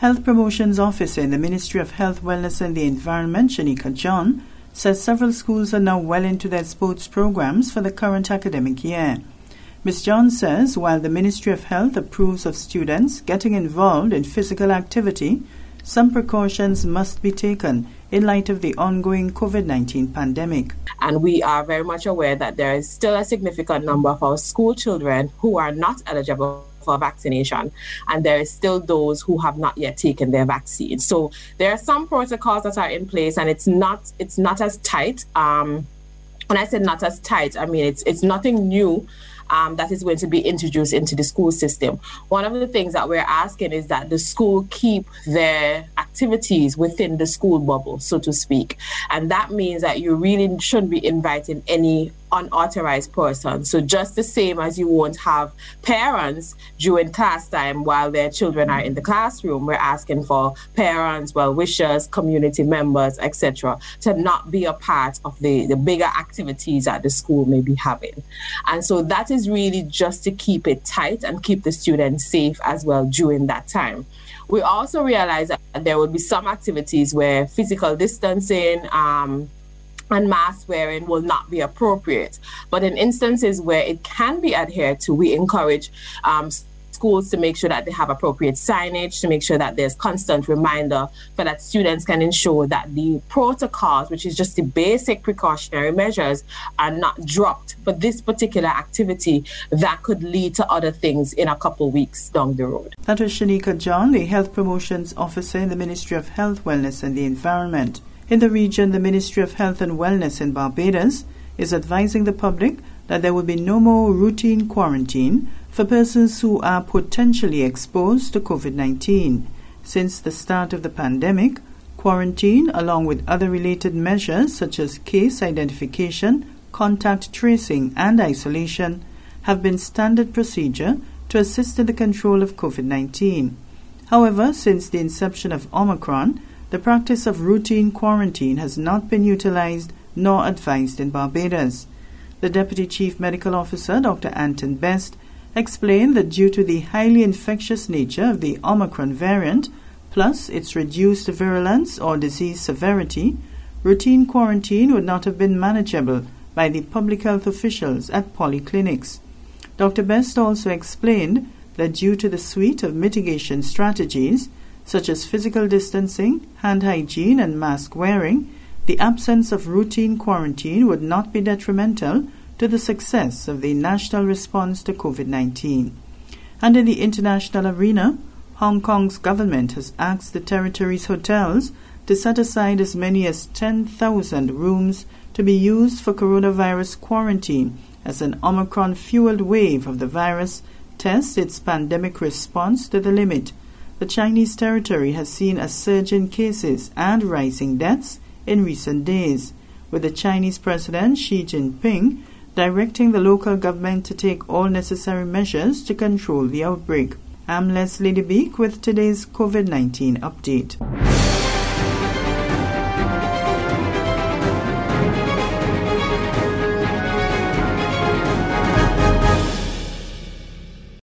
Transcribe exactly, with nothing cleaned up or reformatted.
Health Promotions Officer in the Ministry of Health, Wellness and the Environment, Shanika John, says several schools are now well into their sports programs for the current academic year. Miz John says while the Ministry of Health approves of students getting involved in physical activity, some precautions must be taken in light of the ongoing COVID nineteen pandemic. And we are very much aware that there is still a significant number of our school children who are not eligible for vaccination, and there is still those who have not yet taken their vaccine. So there are some protocols that are in place, and it's not it's not as tight. Um, when I said not as tight, I mean it's it's nothing new um, that is going to be introduced into the school system. One of the things that we're asking is that the school keep their activities within the school bubble, so to speak, and that means that you really shouldn't be inviting any unauthorized person. So just the same as you won't have parents during class time while their children are in the classroom, we're asking for parents, well-wishers, community members, et cetera, to not be a part of the, the bigger activities that the school may be having. And so that is really just to keep it tight and keep the students safe as well during that time. We also realize that there will be some activities where physical distancing, um, and mask wearing will not be appropriate. But in instances where it can be adhered to, we encourage um, schools to make sure that they have appropriate signage, to make sure that there's constant reminder for that students can ensure that the protocols, which is just the basic precautionary measures, are not dropped for this particular activity that could lead to other things in a couple weeks down the road. That was Shanika John, the Health Promotions Officer in the Ministry of Health, Wellness and the Environment. In the region, the Ministry of Health and Wellness in Barbados is advising the public that there will be no more routine quarantine for persons who are potentially exposed to COVID nineteen. Since the start of the pandemic, quarantine, along with other related measures such as case identification, contact tracing, and isolation, have been standard procedure to assist in the control of COVID nineteen. However, since the inception of Omicron, the practice of routine quarantine has not been utilized nor advised in Barbados. The Deputy Chief Medical Officer, Doctor Anton Best, explained that due to the highly infectious nature of the Omicron variant, plus its reduced virulence or disease severity, routine quarantine would not have been manageable by the public health officials at polyclinics. Doctor Best also explained that due to the suite of mitigation strategies, such as physical distancing, hand hygiene, and mask wearing, the absence of routine quarantine would not be detrimental to the success of the national response to COVID nineteen. And in the international arena, Hong Kong's government has asked the territory's hotels to set aside as many as ten thousand rooms to be used for coronavirus quarantine as an Omicron-fueled wave of the virus tests its pandemic response to the limit. The Chinese territory has seen a surge in cases and rising deaths in recent days, with the Chinese President Xi Jinping directing the local government to take all necessary measures to control the outbreak. I'm Leslie DeBeek with today's COVID nineteen update.